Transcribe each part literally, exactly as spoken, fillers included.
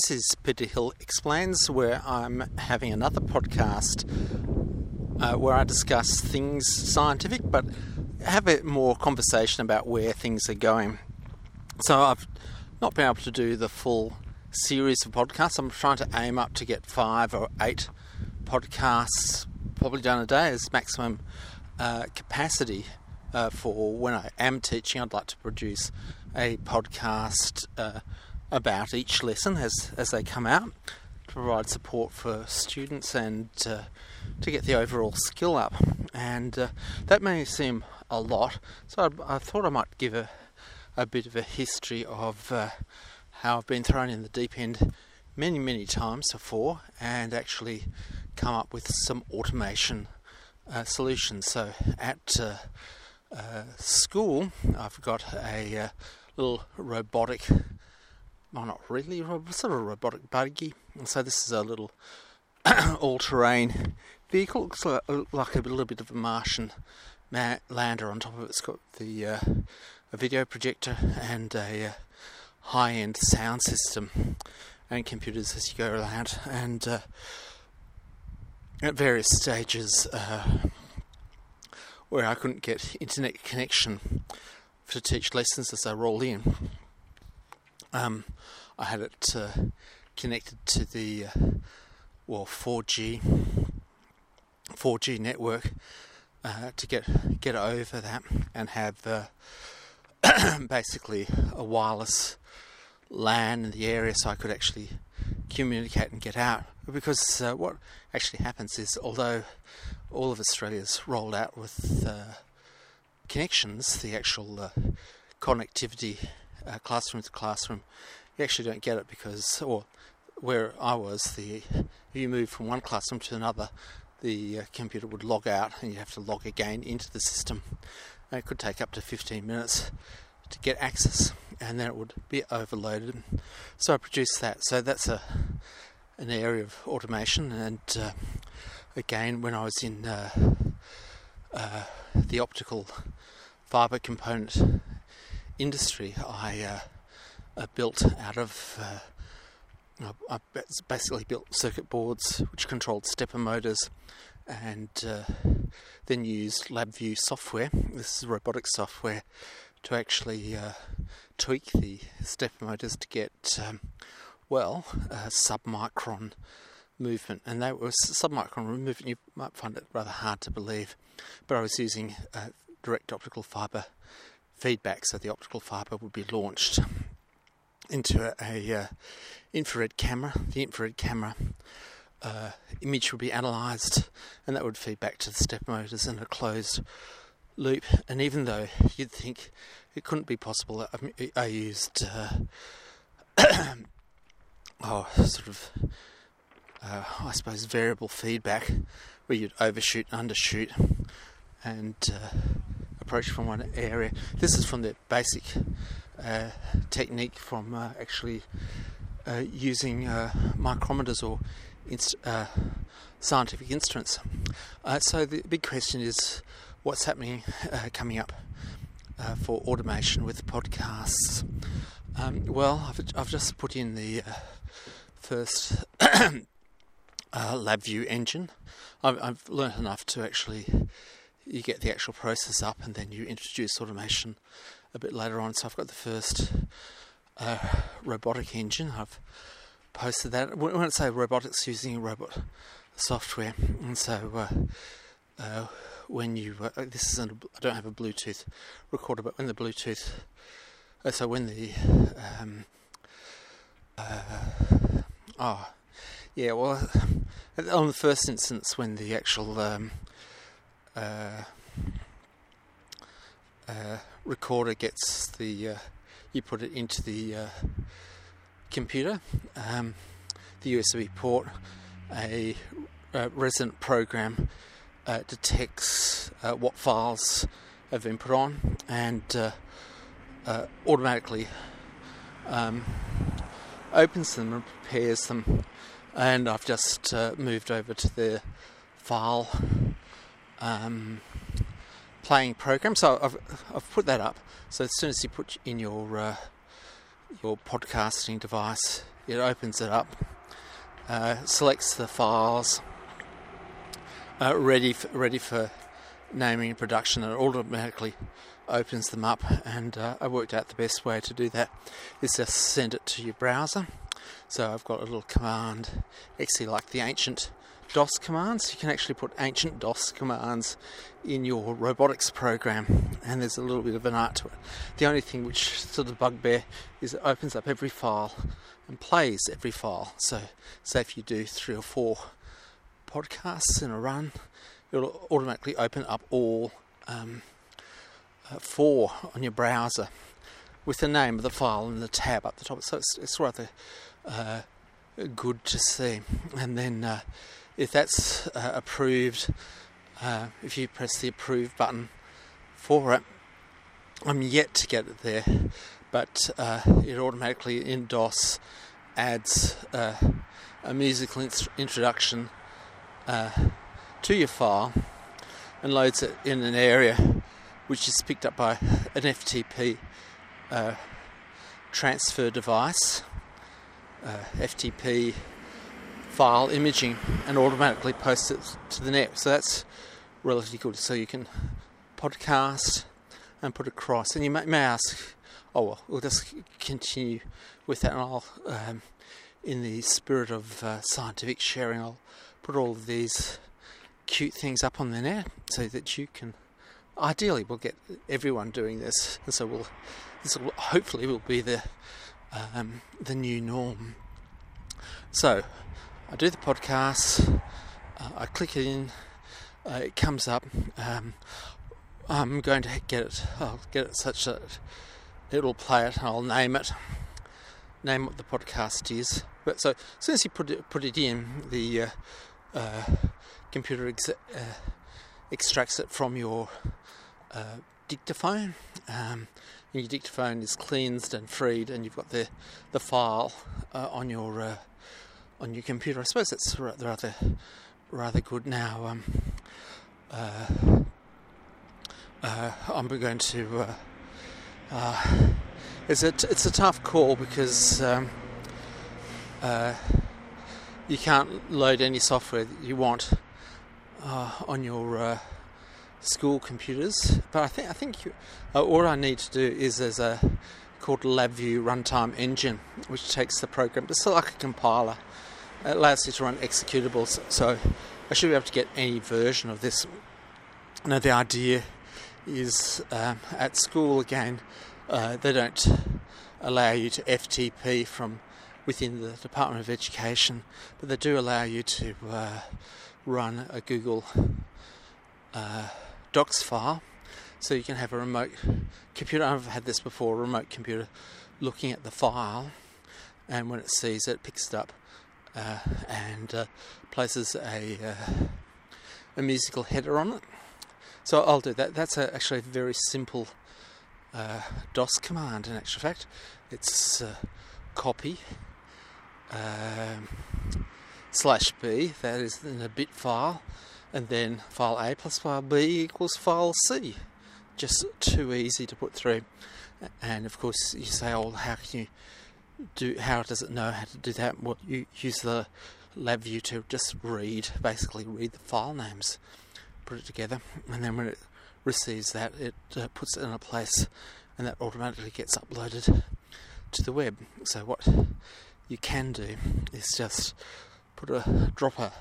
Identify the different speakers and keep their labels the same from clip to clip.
Speaker 1: This is Peter Hill Explains, where I'm having another podcast uh, where I discuss things scientific, but have a more conversation about where things are going. So I've not been able to do the full series of podcasts. I'm trying to aim up to get five or eight podcasts probably done a day as maximum uh, capacity uh, for when I am teaching. I'd like to produce a podcast uh, about each lesson as, as they come out, to provide support for students and uh, to get the overall skill up. And uh, that may seem a lot, so I, I thought I might give a, a bit of a history of uh, how I've been thrown in the deep end many, many times before and actually come up with some automation uh, solutions. So at uh, uh, school, I've got a uh, little robotic Well, not really, sort of a robotic buggy. And so this is a little all-terrain vehicle. Looks like, like a little bit of a Martian ma- lander on top of it. It's got the uh, a video projector and a uh, high-end sound system and computers as you go around. And uh, at various stages uh, where I couldn't get internet connection to teach lessons as they roll in, Um, I had it uh, connected to the uh, well four G four G network uh, to get get over that and have uh, basically a wireless LAN in the area, so I could actually communicate and get out. Because uh, what actually happens is, although all of Australia's rolled out with uh, connections, the actual uh, connectivity Uh, classroom to classroom, you actually don't get it because, or where I was, the if you move from one classroom to another, the uh, computer would log out and you have to log again into the system. And it could take up to fifteen minutes to get access, and then it would be overloaded. So I produced that. So that's a an area of automation. And uh, again, when I was in uh, uh, the optical fibre component industry, I uh, uh, built out of uh, I basically built circuit boards which controlled stepper motors, and uh, then used LabVIEW software. This is robotic software to actually uh, tweak the stepper motors to get um, well uh, submicron movement. And that was submicron movement. You might find it rather hard to believe, but I was using uh, direct optical fibre feedback, so the optical fibre would be launched into a, a uh, infrared camera. The infrared camera uh, image would be analysed, and that would feed back to the step motors in a closed loop. And even though you'd think it couldn't be possible, I, I used uh, oh, sort of uh, I suppose variable feedback, where you'd overshoot, undershoot, and uh, approach from one area. This is from the basic uh, technique from uh, actually uh, using uh, micrometers or inst- uh, scientific instruments. Uh, so the big question is, what's happening uh, coming up uh, for automation with podcasts? Um, well, I've, I've just put in the uh, first uh, LabVIEW engine. I've, I've learned enough to actually you get the actual process up, and then you introduce automation a bit later on. So I've got the first uh, robotic engine. I've posted that. When I say robotics, using robot software. And so uh, uh, when you, uh, this isn't, a, I don't have a Bluetooth recorder, but when the Bluetooth, uh, so when the, um, uh, oh, yeah, well, on the first instance, when the actual, um, Uh, uh, recorder gets the uh, you put it into the uh, computer, um, the U S B port, a, a resident program uh, detects uh, what files have been put on, and uh, uh, automatically um, opens them and prepares them. And I've just uh, moved over to the file Um, playing program, so I've I've put that up. So as soon as you put in your uh, your podcasting device it opens it up, uh, selects the files uh, ready for, ready for naming and production, and it automatically opens them up. And uh, I worked out the best way to do that is just send it to your browser. So I've got a little command, actually like the ancient DOS commands. You can actually put ancient DOS commands in your robotics program, and there's a little bit of an art to it. The only thing which sort of bugbear is it opens up every file and plays every file. So say if you do three or four podcasts in a run, it'll automatically open up all um, uh, four on your browser with the name of the file and the tab up the top. So it's, it's rather uh, good to see. And then uh, if that's uh, approved, uh, if you press the approve button for it, I'm yet to get it there, but uh, it automatically in DOS adds uh, a musical int- introduction uh, to your file and loads it in an area which is picked up by an F T P uh, transfer device, uh, F T P file imaging, and automatically posts it to the net. So that's relatively good. So you can podcast and put across. And you may, may ask, oh well, we'll just continue with that, and I'll, um, in the spirit of uh, scientific sharing, I'll put all of these cute things up on the net so that you can, ideally we'll get everyone doing this, and so we'll, this will hopefully will be the um, the new norm. So I do the podcast, uh, I click it in, uh, it comes up. um, I'm going to get it, I'll get it such that it'll play it, and I'll name it, name what the podcast is. But so as soon as you put it, put it in, the uh, uh, computer ex- uh, extracts it from your uh, dictaphone. Um, your dictaphone is cleansed and freed, and you've got the the file uh, on your uh, on your computer. I suppose that's rather rather good. Now, um, uh, uh, I'm going to. Uh, uh, it's a it's a tough call because um, uh, you can't load any software that you want uh, on your uh, school computers. But I think I think you, uh, all I need to do is there's a called LabVIEW Runtime Engine, which takes the program, it's like a compiler. It allows you to run executables, so I should be able to get any version of this. Now the idea is um, at school again, uh, they don't allow you to F T P from within the Department of Education, but they do allow you to uh, run a Google uh, Docs file, so you can have a remote computer. I've had this before, a remote computer looking at the file, and when it sees it, it picks it up uh, and uh, places a uh, a musical header on it. So I'll do that. That's a, actually a very simple uh, DOS command in actual fact. It's uh, copy um, slash B, that is in a bit file, and then file A plus file B equals file C. Just too easy to put through. And of course you say, oh, how can you do, how does it know how to do that? Well, you use the LabVIEW to just read, basically read the file names, put it together, and then when it receives that, it uh, puts it in a place, and that automatically gets uploaded to the web. So what you can do is just put a drop a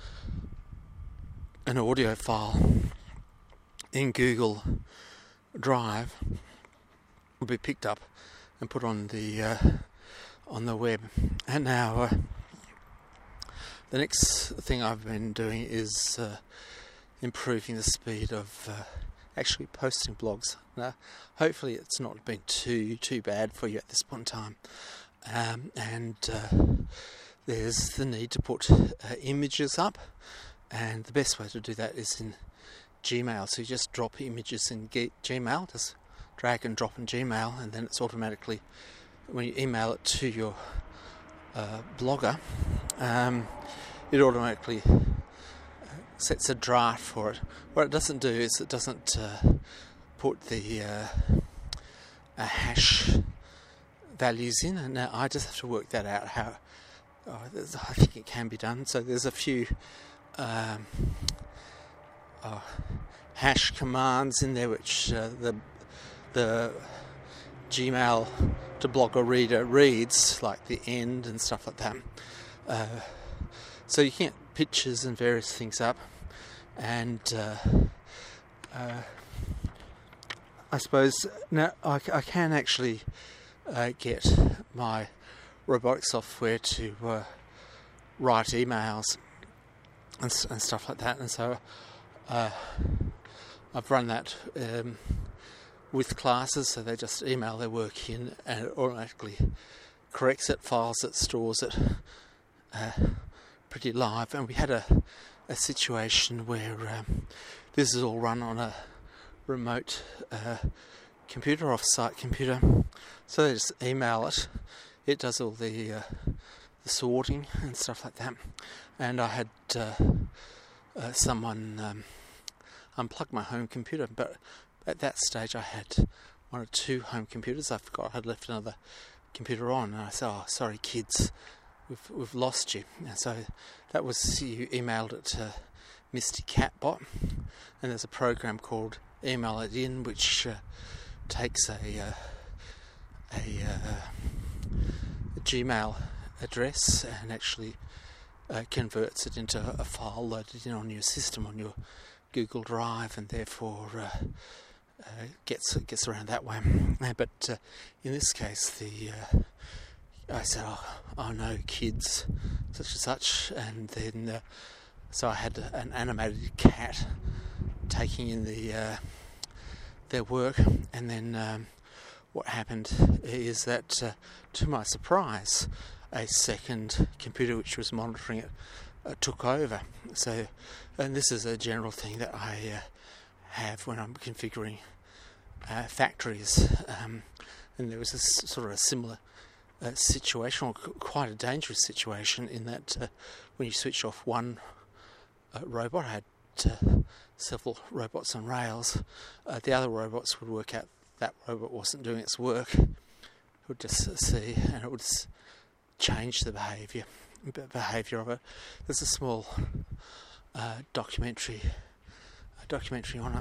Speaker 1: an audio file in Google Drive, will be picked up and put on the uh, on the web. And now uh, the next thing I've been doing is uh, improving the speed of uh, actually posting blogs. Now, hopefully it's not been too too bad for you at this point in time. Um, and uh, there's the need to put uh, images up, and the best way to do that is in Gmail. So you just drop images in G- Gmail, just drag and drop in Gmail, and then it's automatically, when you email it to your uh, blogger, um, it automatically sets a draft for it. What it doesn't do is it doesn't uh, put the uh, a hash values in, and now I just have to work that out. How oh, I think it can be done. So there's a few um, oh, hash commands in there, which uh, the the Gmail to blogger reader reads, like the end and stuff like that. Uh, so you can get pictures and various things up, and uh, uh, I suppose now I, I can actually uh, get my robotic software to uh, write emails and, and stuff like that, and so uh, I've run that um, with classes, so they just email their work in and it automatically corrects it, files it, stores it uh, pretty live. And we had a, a situation where um, this is all run on a remote uh, computer, off-site computer, so they just email it. It does all the, uh, the sorting and stuff like that. And I had uh, uh, someone um, unplug my home computer, but at that stage I had one or two home computers. I forgot I had left another computer on, and I said, "Oh, sorry kids, we've we've lost you." And so that was, you emailed it to Misty Catbot, and there's a program called Email It In, which uh, takes a uh, a, uh, a Gmail address and actually uh, converts it into a file loaded in on your system, on your Google Drive, and therefore uh, uh, gets gets around that way. Uh, but uh, in this case, the uh, I said, "Oh, oh no, kids, such and such," and then uh, so I had an animated cat taking in the uh, their work, and then um, what happened is that, uh, to my surprise, a second computer which was monitoring it uh, took over. So, and this is a general thing that I uh, have when I'm configuring uh, factories, um, and there was a sort of a similar uh, situation, or quite a dangerous situation, in that uh, when you switch off one uh, robot, I had uh, several robots on rails, uh, the other robots would work out that robot wasn't doing its work. It would just see, and it would change the behaviour behaviour of it. There's a small uh, documentary a documentary on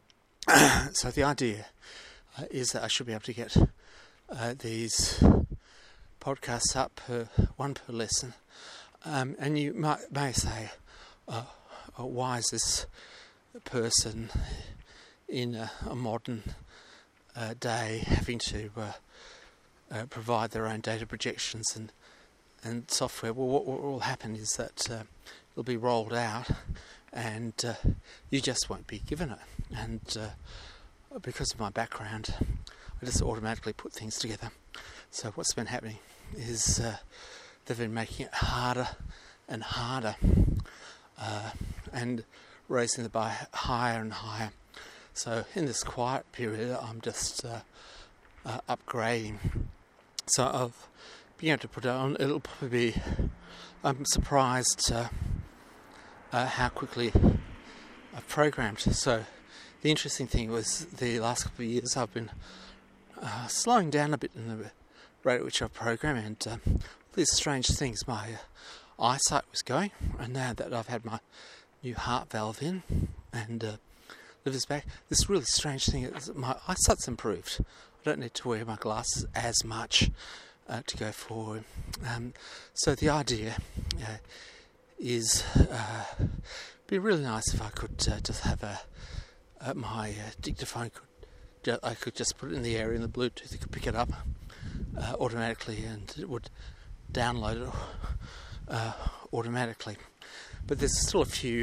Speaker 1: it. So the idea uh, is that I should be able to get uh, these podcasts up, per, one per lesson. Um, and you might, may say, uh, uh, why is this person in a, a modern uh, day having to uh, uh, provide their own data projections and and software? Well, what, what will happen is that uh, it'll be rolled out, and uh, you just won't be given it. And uh, because of my background, I just automatically put things together. So what's been happening is uh, they've been making it harder and harder, uh, and raising the bar higher and higher. So in this quiet period, I'm just uh, uh, upgrading. So I've been able to put it on. It'll probably be, I'm surprised uh, uh, how quickly I've programmed. So the interesting thing was, the last couple of years I've been uh, slowing down a bit in the rate at which I program, and um, these strange things. My uh, eyesight was going, and now that I've had my new heart valve in and uh, liver's back, this really strange thing is my eyesight's improved. I don't need to wear my glasses as much uh, to go forward. Um, so the idea uh, is uh, it'd be really nice if I could uh, just have a uh, my uh, dictaphone could ju- I could just put it in the area, and the Bluetooth it could pick it up uh, automatically, and it would download it uh, automatically. But there's still a few.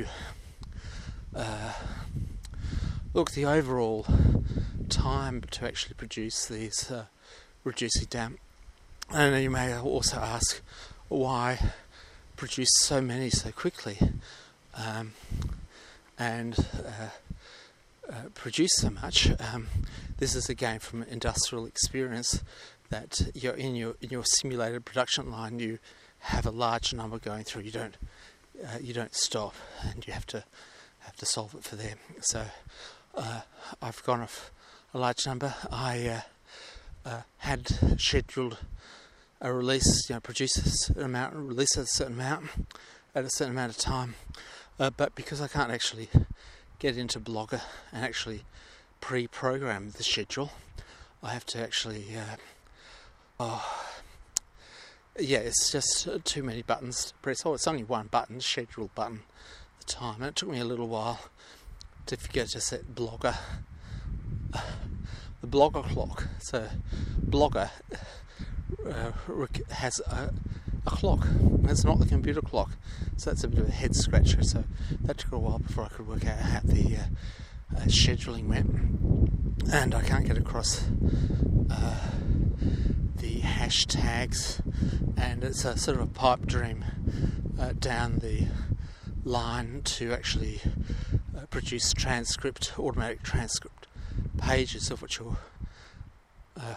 Speaker 1: Uh, look, the overall time to actually produce these uh, reducing down. And you may also ask why produce so many so quickly, um, and uh, uh, produce so much. Um, this is again from industrial experience, that you're in your in your simulated production line, you have a large number going through. You don't uh, you don't stop, and you have to have to solve it for them. So uh, I've gone off a large number. I uh, uh, had scheduled a release, you know, produce a certain amount, release a certain amount at a certain amount of time. Uh, but because I can't actually get into Blogger and actually pre-program the schedule, I have to actually, uh, oh, yeah, it's just too many buttons to press. Oh, it's only one button, schedule button at the time. And it took me a little while to figure to set Blogger, uh, the Blogger clock. So Blogger uh, has a, a clock. It's not the computer clock. So that's a bit of a head scratcher. So that took a while before I could work out how the uh, uh, scheduling went. And I can't get across uh, the hashtags, and it's a sort of a pipe dream uh, down the line to actually uh, produce transcript, automatic transcript pages of what you're uh,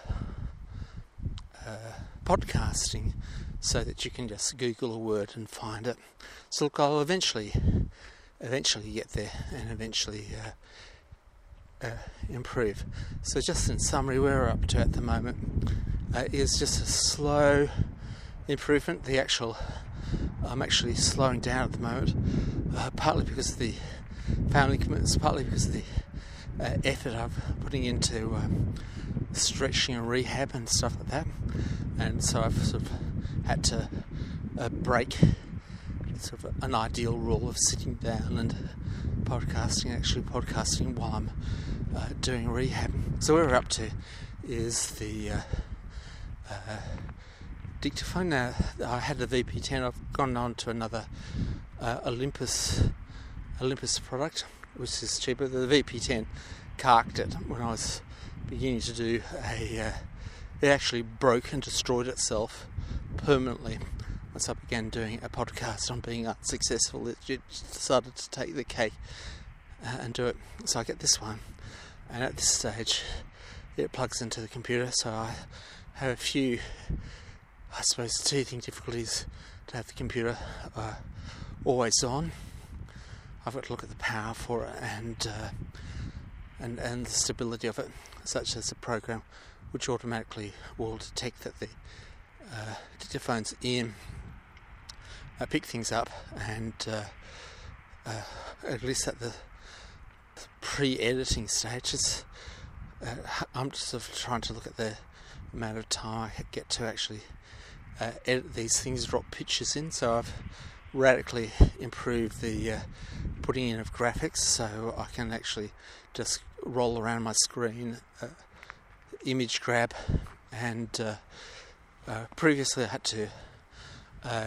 Speaker 1: uh, podcasting, so that you can just Google a word and find it. So look, I'll eventually, eventually get there, and eventually uh, uh, improve. So just in summary, where we're up to at the moment uh, is just a slow improvement. The actual, I'm actually slowing down at the moment, uh, partly because of the family commitments, partly because of the uh, effort I'm putting into um, stretching and rehab and stuff like that. And so I've sort of had to uh, break sort of an ideal rule of sitting down and podcasting, actually podcasting while I'm uh, doing rehab. So where we're up to is the uh, uh, dictaphone. Now, I had the V P ten. I've gone on to another uh, Olympus Olympus product, which is cheaper. The V P ten carked it when I was beginning to do a... Uh, it actually broke and destroyed itself permanently. Once I began doing a podcast on being unsuccessful, it decided to take the cake uh, and do it. So I get this one, and at this stage it plugs into the computer, so I have a few, I suppose, teething difficulties to have the computer uh, always on. I've got to look at the power for it and uh, and and the stability of it, such as the program which automatically will detect that the uh, dictaphone's in, uh, pick things up, and uh, uh, at least at the pre-editing stages, uh, I'm just sort of trying to look at the amount of time I get to actually uh, edit these things, drop pictures in. So I've radically improved the uh, putting in of graphics, so I can actually just roll around my screen, uh, image grab, and uh, uh, previously I had to uh,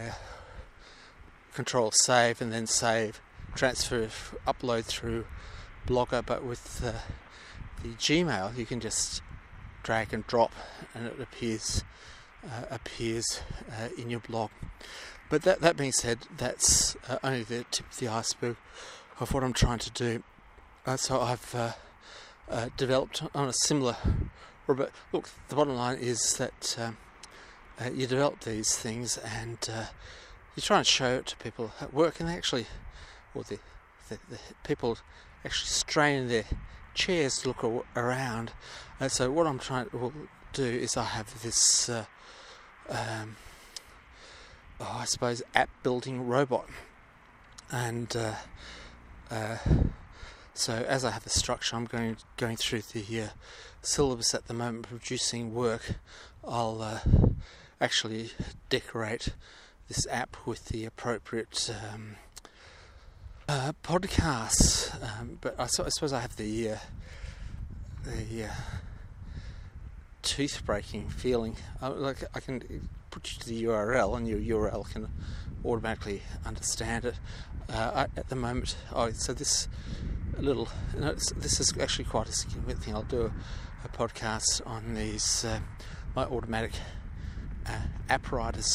Speaker 1: control save and then save, transfer, upload through Blogger, but with uh, the Gmail you can just drag and drop and it appears uh, appears uh, in your blog. But that that being said, that's uh, only the tip of the iceberg of what I'm trying to do. Uh, so I've uh, uh, developed on a similar... But look, the bottom line is that um, uh, you develop these things and uh, you try and show it to people at work, and they actually, or the, the, the people actually strain their chairs to look a- around. And so what I'm trying to do is I have this, uh, um, oh, I suppose, app building robot, and uh, uh, so as I have the structure, I'm going going through the uh, syllabus at the moment, producing work. I'll uh, actually decorate this app with the appropriate um, uh, podcasts. Um, but I, so, I suppose I have the uh, the uh, tooth-breaking feeling. I, like I can put you to the U R L, and your U R L can automatically understand it. Uh, I, at the moment, oh, so this. A little. No, this is actually quite a significant thing. I'll do a, a podcast on these uh, my automatic uh, app writers,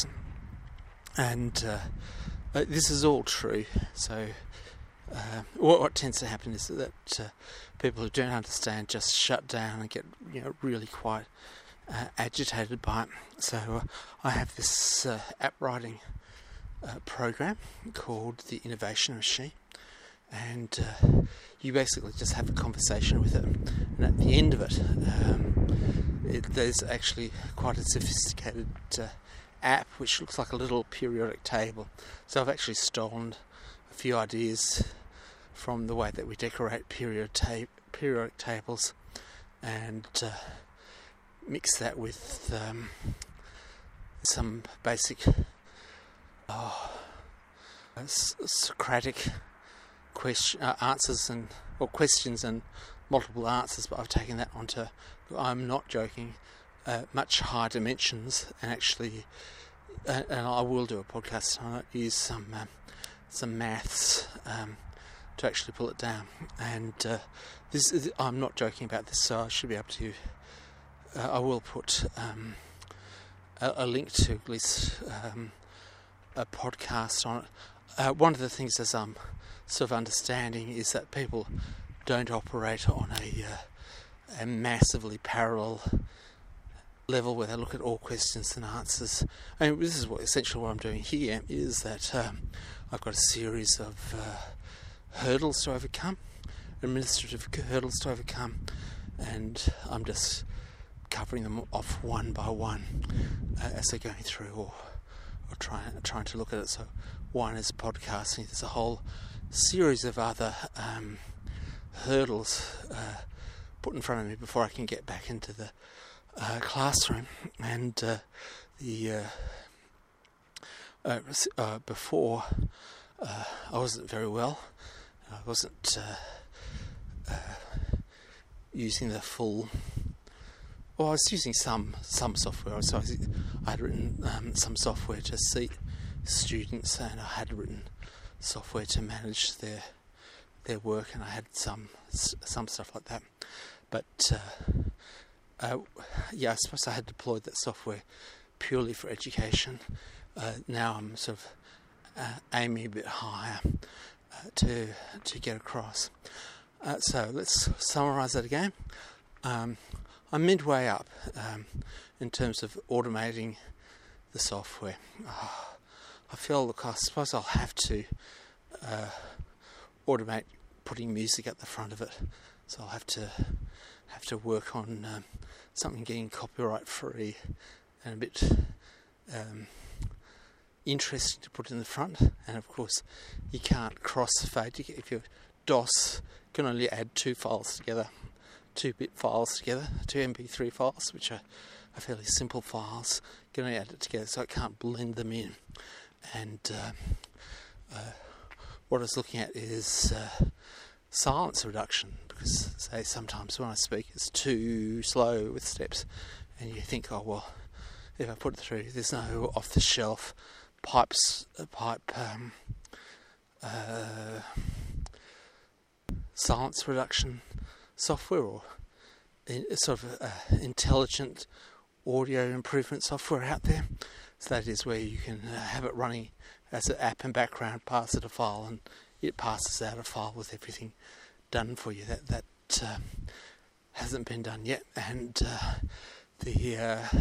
Speaker 1: and uh, uh, this is all true. So, uh, what, what tends to happen is that uh, people who don't understand just shut down and get, you know, really quite uh, agitated by it. So, uh, I have this uh, app writing uh, program called the Innovation Machine. And uh, you basically just have a conversation with it, and at the end of it, um, it, there's actually quite a sophisticated uh, app which looks like a little periodic table. So I've actually stolen a few ideas from the way that we decorate period ta- periodic tables and uh, mix that with um, some basic oh, uh, Socratic question, uh, answers and or questions and multiple answers, but I've taken that onto, I'm not joking, uh, much higher dimensions, and actually, uh, and I will do a podcast on it, use some uh, some maths um, to actually pull it down. And uh, this is, I'm not joking about this, so I should be able to. Uh, I will put um, a, a link to at least um, a podcast on it. Uh, one of the things, as I'm sort of understanding, is that people don't operate on a, uh, a massively parallel level where they look at all questions and answers. I mean, this is what essentially what I'm doing here is that um, I've got a series of uh, hurdles to overcome, administrative hurdles to overcome, and I'm just covering them off one by one uh, as they're going through, or or trying trying to look at it. So one is podcasting. There's a whole series of other um, hurdles uh, put in front of me before I can get back into the uh, classroom. And uh, the uh, uh, uh, before uh, I wasn't very well. I wasn't uh, uh, using the full. Well, I was using some some software. So I had written um, some software to seat students, and I had written software to manage their their work, and I had some some stuff like that. But uh, uh, yeah, I suppose I had deployed that software purely for education. Uh, now I'm sort of uh, aiming a bit higher uh, to to get across. Uh, so let's summarise that again. Um, I'm midway up um, in terms of automating the software. Oh, I feel, look, I suppose I'll have to uh, automate putting music at the front of it. So I'll have to have to work on um, something getting copyright free and a bit um, interesting to put in the front. And of course, you can't crossfade. If you're DOS, you can only add two files together. two-bit files together, two M P three files, which are, are fairly simple files. You can only add it together, so I can't blend them in. And uh, uh, what I was looking at is uh, silence reduction, because say sometimes when I speak it's too slow with steps, and you think, oh well, if I put it through, there's no off-the-shelf pipes, uh, pipe um, uh, silence reduction software, or in, sort of uh, intelligent audio improvement software out there. So that is where you can uh, have it running as an app in background, pass it a file, and it passes out a file with everything done for you. That that uh, hasn't been done yet, and uh, the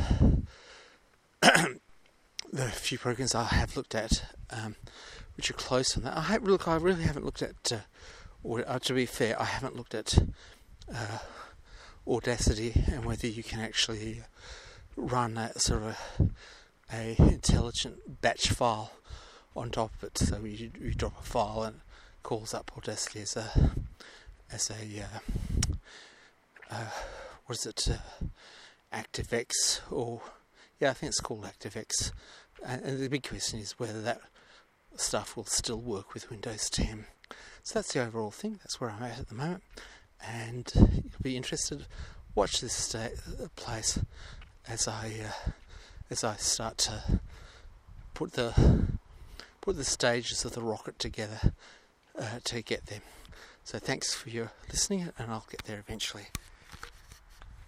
Speaker 1: uh, the few programs I have looked at, um, which are close on that. I have, look, I really haven't looked at. Uh, or uh, to be fair, I haven't looked at uh, Audacity and whether you can actually run a sort of a, a intelligent batch file on top of it. So you, you drop a file and it calls up Audacity as a as a uh, uh, what is it, uh, ActiveX, or yeah, I think it's called ActiveX. And, and the big question is whether that stuff will still work with Windows ten. So that's the overall thing. That's where I'm at at the moment, and you'll be interested. Watch this sta- place as I uh, as I start to put the put the stages of the rocket together uh, to get there. So thanks for your listening, and I'll get there eventually.